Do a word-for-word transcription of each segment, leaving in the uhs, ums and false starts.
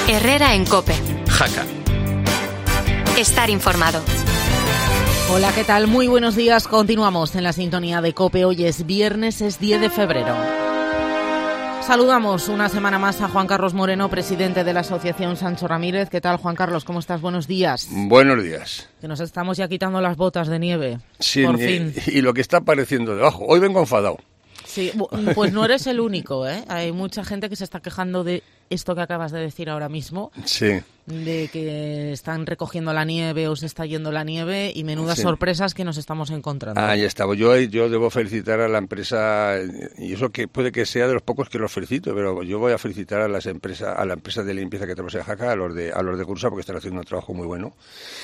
Herrera en COPE. Jaca. Estar informado. Hola, ¿qué tal? Muy buenos días. Continuamos en la sintonía de COPE. Hoy es viernes, es diez de febrero. Saludamos una semana más a Juan Carlos Moreno, presidente de la Asociación Sancho Ramírez. ¿Qué tal, Juan Carlos? ¿Cómo estás? Buenos días. Buenos días. Que nos estamos ya quitando las botas de nieve. Sí, por y, fin. Y lo que está apareciendo debajo. Hoy vengo enfadado. Sí, pues no eres el único, ¿eh? Hay mucha gente que se está quejando de esto que acabas de decir ahora mismo. Sí. De que están recogiendo la nieve o se está yendo la nieve y menudas sí. sorpresas que nos estamos encontrando. Ah, ya está. Yo, yo debo felicitar a la empresa, y eso que puede que sea de los pocos que los felicito, pero yo voy a felicitar a las empresas, a la empresa de limpieza que tenemos en Jaca, a los de, a los de Cursa, porque están haciendo un trabajo muy bueno.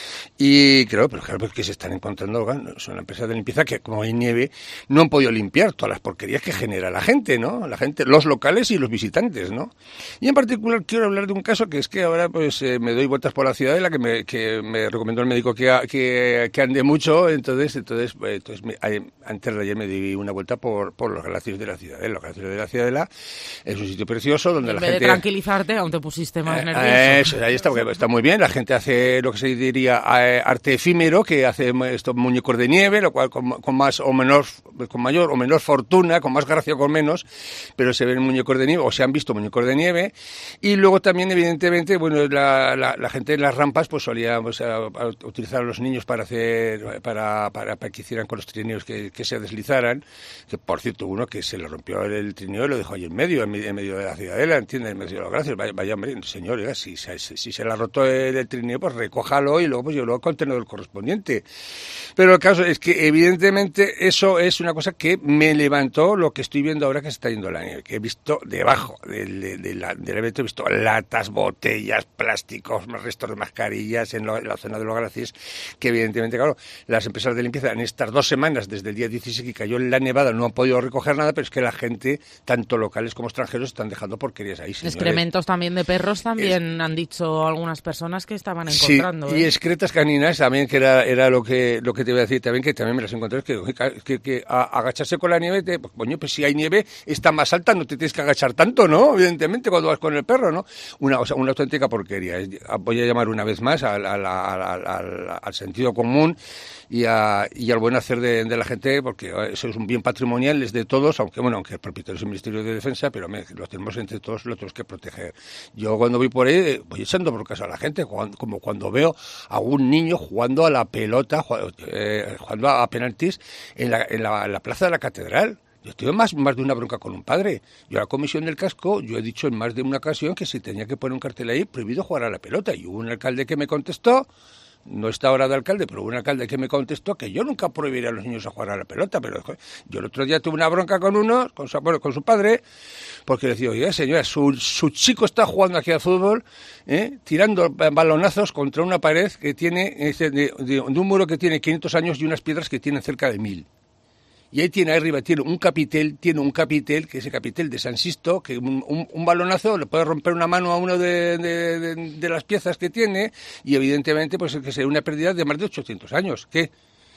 Y creo, pero claro, porque se están encontrando, son una empresa de limpieza que, como hay nieve, no han podido limpiar todas las porquerías que genera la gente, ¿no? La gente, los locales y los visitantes, ¿no? Y en particular quiero hablar de un caso que es que ahora, pues, eh, me doy vueltas por la ciudadela, que me, que me recomendó el médico que, que, que ande mucho, entonces, entonces, pues, entonces me, antes de ayer me di una vuelta por, por los glaciares de la ciudadela. Los glaciares de la ciudadela es un sitio precioso donde en la vez gente... de tranquilizarte, aún te pusiste más eh, nervioso. Eso, ahí está, porque está muy bien, la gente hace lo que se diría eh, arte efímero, que hace estos muñecos de nieve, lo cual con, con más o menor, con mayor o menor fortuna, con más gracia o con menos, pero se ven muñecos de nieve, o se han visto muñecos de nieve, y luego también, evidentemente, bueno, la, la, la gente en las rampas, pues solía pues, a, a utilizar a los niños para hacer, para, para, para que hicieran con los trineos que, que se deslizaran, que por cierto, uno que se le rompió el trineo y lo dejó ahí en medio, en, en medio de la ciudadela, ¿entiendes? En medio de los gracias, vaya, vaya hombre, señor, oiga, si, si, si se le ha roto el, el trineo, pues recójalo y luego pues llevarlo al contenedor correspondiente. Pero el caso es que evidentemente eso es una cosa que me levantó lo que estoy viendo ahora que se está yendo la nieve, que he visto debajo del, de, de la, del evento, he visto latas, botellas, plásticos, restos de mascarillas en, lo, en la zona de los glaciares, que evidentemente, claro, las empresas de limpieza en estas dos semanas, desde el día dieciséis que cayó la nevada, no han podido recoger nada, pero es que la gente, tanto locales como extranjeros, están dejando porquerías ahí. Señores. Excrementos también de perros también es, han dicho algunas personas que estaban encontrando. Sí, ¿eh? Y excretas caninas también, que era, era lo que lo que te iba a decir también, que también me las encontré, que, que, que a, agacharse con la nieve, te, pues, coño, pues si hay nieve, está más alta, no te tienes que agachar tanto, ¿no? Evidentemente, cuando vas con el perro, ¿no? Una, o sea, una auténtica porquería. Voy a llamar una vez más al, al, al, al, al sentido común y, a, y al buen hacer de, de la gente, porque eso es un bien patrimonial, es de todos, aunque bueno, aunque el propietario es el Ministerio de Defensa, pero me, lo tenemos entre todos, lo tenemos que proteger. Yo cuando voy por ahí, voy echando por casa a la gente, como cuando veo a un niño jugando a la pelota, eh, jugando a penaltis en la, en la, en la plaza de la Catedral. Yo tuve más, más de una bronca con un padre. Yo a la comisión del casco, yo he dicho en más de una ocasión que se tenía que poner un cartel ahí, prohibido jugar a la pelota. Y hubo un alcalde que me contestó, no está ahora de alcalde, pero hubo un alcalde que me contestó que yo nunca prohibiría a los niños a jugar a la pelota. Pero yo el otro día tuve una bronca con uno, con su, bueno, con su padre, porque le decía, oye, señora, su, su chico está jugando aquí al fútbol, ¿eh? tirando balonazos contra una pared que tiene, de, de, de un muro que tiene quinientos años y unas piedras que tienen cerca de mil. Y ahí tiene, ahí arriba, tiene un capitel, tiene un capitel, que es el capitel de San Sisto, que un, un, un balonazo le puede romper una mano a uno de, de, de, de las piezas que tiene, y evidentemente, pues que sería una pérdida de más de ochocientos años. ¿Qué?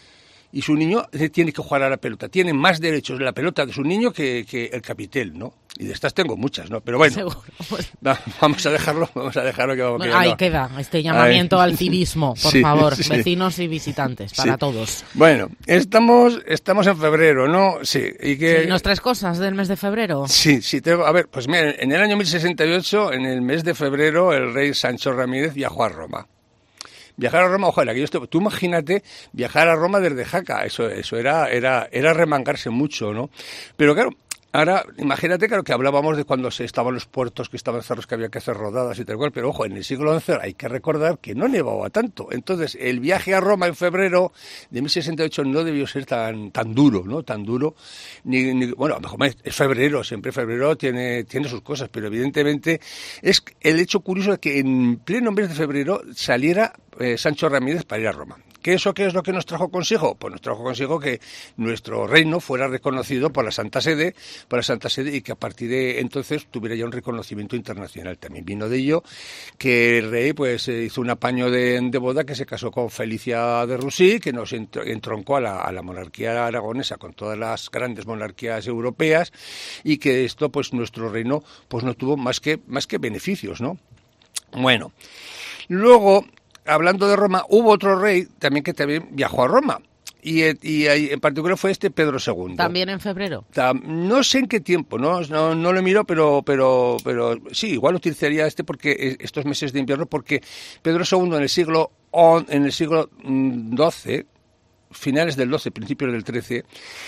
Y su niño tiene que jugar a la pelota. Tiene más derechos de la pelota de su niño que, que el capitel, ¿no? Y de estas tengo muchas, ¿no? Pero bueno, pues... vamos a dejarlo, vamos a dejarlo que vamos bueno, ahí queda este llamamiento ahí. Al civismo, por sí, favor, sí. Vecinos y visitantes, para sí. todos. Bueno, estamos estamos en febrero, ¿no? Sí. Y que... sí, ¿nos traes cosas del mes de febrero? Sí, sí. Tengo, a ver, pues mira, en el año mil sesenta y ocho, en el mes de febrero, el rey Sancho Ramírez viajó a Roma. Viajar a Roma, ojalá, que yo estoy, tú imagínate viajar a Roma desde Jaca, eso, eso era, era, era remangarse mucho, ¿no? Pero claro, ahora, imagínate, claro, que hablábamos de cuando se estaban los puertos que estaban cerrados, que había que hacer rodadas y tal cual, pero ojo, en el siglo once hay que recordar que no nevaba tanto. Entonces, el viaje a Roma en febrero de mil sesenta y ocho no debió ser tan tan duro, ¿no? Tan duro. Ni, ni bueno, a lo mejor es febrero, siempre febrero tiene, tiene sus cosas, pero evidentemente es el hecho curioso de que en pleno mes de febrero saliera eh, Sancho Ramírez para ir a Roma. ¿Qué eso qué es lo que nos trajo consigo? Pues nos trajo consigo que nuestro reino fuera reconocido por la Santa Sede, por la Santa Sede, y que a partir de entonces tuviera ya un reconocimiento internacional. También vino de ello que el rey pues hizo un apaño de, de boda, que se casó con Felicia de Rusí, que nos entroncó a la, a la monarquía aragonesa con todas las grandes monarquías europeas, y que esto pues nuestro reino pues no tuvo más que más que beneficios, ¿no? Bueno, luego, hablando de Roma, hubo otro rey también que también viajó a Roma. Y, y, y en particular fue este Pedro segundo. ¿También en febrero? No sé en qué tiempo, no no, no lo miro, pero, pero, pero sí, igual utilizaría este porque estos meses de invierno, porque Pedro segundo en el siglo, en el siglo doce, finales del doce, principios del trece,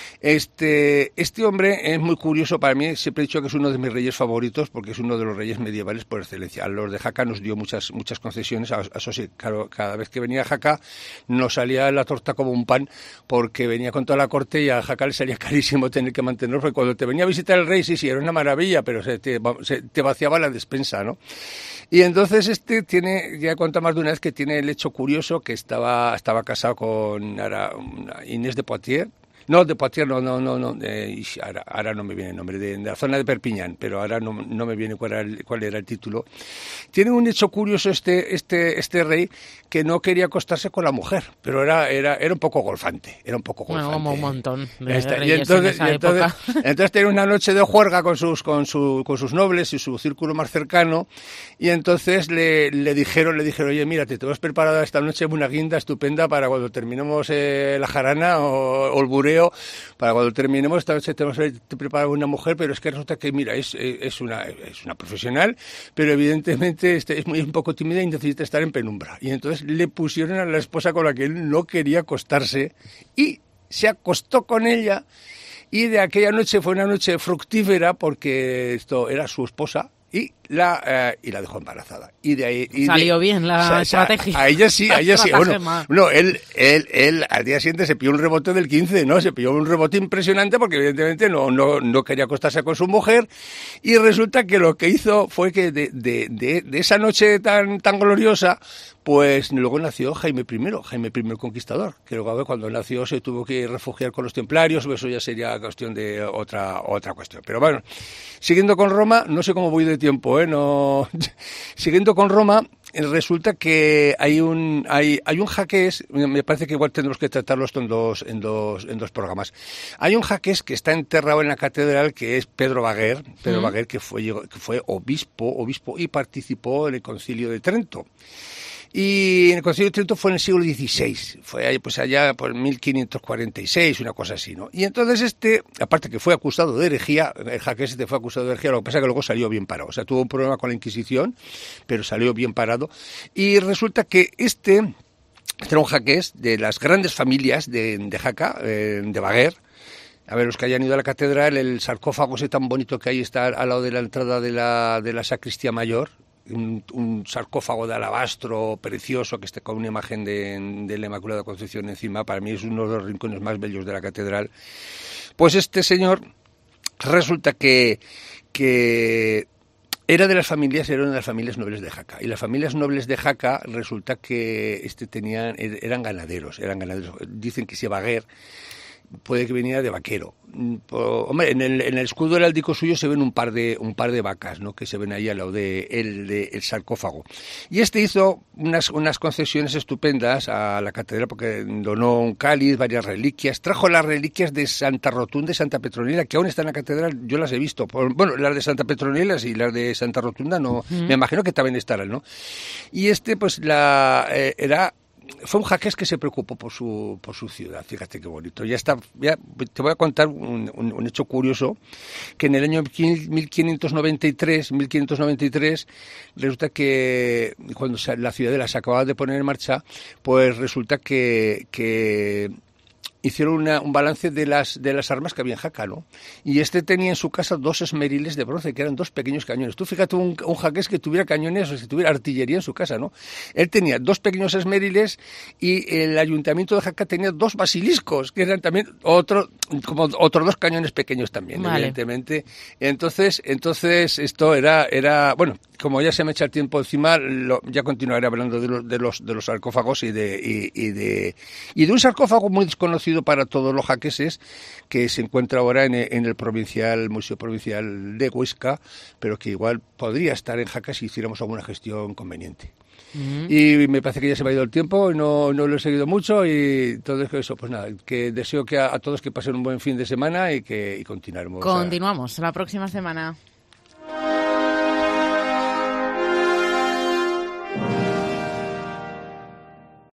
este, este hombre es muy curioso para mí, siempre he dicho que es uno de mis reyes favoritos porque es uno de los reyes medievales por excelencia. A los de Jaca nos dio muchas muchas concesiones, eso sí, claro, cada vez que venía a Jaca nos salía la torta como un pan porque venía con toda la corte y a Jaca le salía carísimo tener que mantenerlo, porque cuando te venía a visitar el rey, sí, sí, era una maravilla, pero se te, se te vaciaba la despensa, ¿no? Y entonces este tiene, ya he contado más de una vez que tiene el hecho curioso que estaba, estaba casado con ahora, Inés de Poitiers. No, de Poitiers, no, no, no, no eh, ahora, ahora no me viene el nombre, de, de la zona de Perpiñán, pero ahora no, no me viene cuál era, el, cuál era el título. Tiene un hecho curioso este, este, este rey, que no quería acostarse con la mujer, pero era, era, era un poco golfante, era un poco golfante. Bueno, como un montón de Esta, reyes y entonces, en esa y entonces, época. Entonces tenía una noche de juerga con sus, con su, con sus nobles y su círculo más cercano, y entonces le, le dijeron, le dijeron, oye, mira, te tenemos preparada esta noche una guinda estupenda para cuando terminemos eh, la jarana o, o el bureo, para cuando terminemos esta noche tenemos preparada una mujer, pero es que resulta que, mira, es, es, una, es una profesional, pero evidentemente este, es muy un poco tímida y necesita estar en penumbra. Y entonces le pusieron a la esposa con la que él no quería acostarse y se acostó con ella, y de aquella noche fue una noche fructífera porque esto era su esposa, y la eh, y la dejó embarazada. Y de ahí y salió de, bien la o sea, estrategia. A ella sí, a ella sí. Bueno, no, él, él, él al día siguiente se pilló un rebote del quince, ¿no? Se pilló un rebote impresionante porque evidentemente no, no, no quería acostarse con su mujer, y resulta que lo que hizo fue que de, de, de, de esa noche tan, tan gloriosa, pues luego nació Jaime primero, Jaime primero el Conquistador, que luego cuando nació se tuvo que refugiar con los templarios, eso ya sería cuestión de otra, otra cuestión. Pero bueno, siguiendo con Roma, no sé cómo voy de tiempo, ¿eh? No... Siguiendo con Roma, resulta que hay un hay hay un jaqués, me parece que igual tendremos que tratarlo esto en dos en dos en dos programas. Hay un jaqués que está enterrado en la catedral, que es Pedro Baguer, Pedro ¿Mm? Baguer que fue que fue obispo, obispo y participó en el Concilio de Trento. Y en el Concilio de Trento fue en el siglo dieciséis, fue ahí, pues allá por mil quinientos cuarenta y seis, una cosa así, ¿no? Y entonces este, aparte que fue acusado de herejía, el jaqués este fue acusado de herejía, lo que pasa es que luego salió bien parado, o sea, tuvo un problema con la Inquisición, pero salió bien parado, y resulta que este, este era un jaqués de las grandes familias de, de Jaca, eh, de Baguer. A ver, los que hayan ido a la catedral, el sarcófago ese tan bonito que ahí está al lado de la entrada de la, de la sacristía mayor, Un, un sarcófago de alabastro precioso que está con una imagen de, de la Inmaculada Concepción encima. Para mí es uno de los rincones más bellos de la catedral. Pues este señor resulta que, que era de las familias, era una de las familias nobles de Jaca. Y las familias nobles de Jaca resulta que este tenían, eran ganaderos, eran ganaderos. Dicen que si Baguer puede que viniera de vaquero. Hombre, en el, en el escudo heráldico suyo se ven un par de un par de vacas, ¿no? Que se ven ahí al lado de el, de el sarcófago. Y este hizo unas unas concesiones estupendas a la catedral porque donó un cáliz, varias reliquias, trajo las reliquias de Santa Rotunda y Santa Petronila, que aún están en la catedral, yo las he visto. Bueno, las de Santa Petronila y las de Santa Rotunda no, mm. me imagino que también estarán, ¿no? Y este pues la eh, era fue un jaqués que se preocupó por su por su ciudad, fíjate qué bonito. Ya está, ya te voy a contar un, un, un hecho curioso, que en el año mil quinientos noventa y tres resulta que cuando la ciudadela se acababa de poner en marcha, pues resulta que que hicieron una, un balance de las de las armas que había en Jaca, ¿no? Y este tenía en su casa dos esmeriles de bronce, que eran dos pequeños cañones. Tú fíjate un, un jaqués que tuviera cañones o que tuviera artillería en su casa, ¿no? Él tenía dos pequeños esmeriles y el ayuntamiento de Jaca tenía dos basiliscos, que eran también otro, como otros dos cañones pequeños también, vale. Evidentemente. Entonces, entonces esto era, era, bueno, como ya se me echa el tiempo encima, lo, ya continuaré hablando de los de los de los sarcófagos y de y, y de y de un sarcófago muy desconocido para todos los jaqueses, que se encuentra ahora en, en el provincial Museo Provincial de Huesca, pero que igual podría estar en Jaca si hiciéramos alguna gestión conveniente. Uh-huh. Y me parece que ya se me ha ido el tiempo y no, no lo he seguido mucho, y todo eso, pues nada, que deseo que a, a todos que pasen un buen fin de semana y que y continuaremos. Continuamos a... la próxima semana.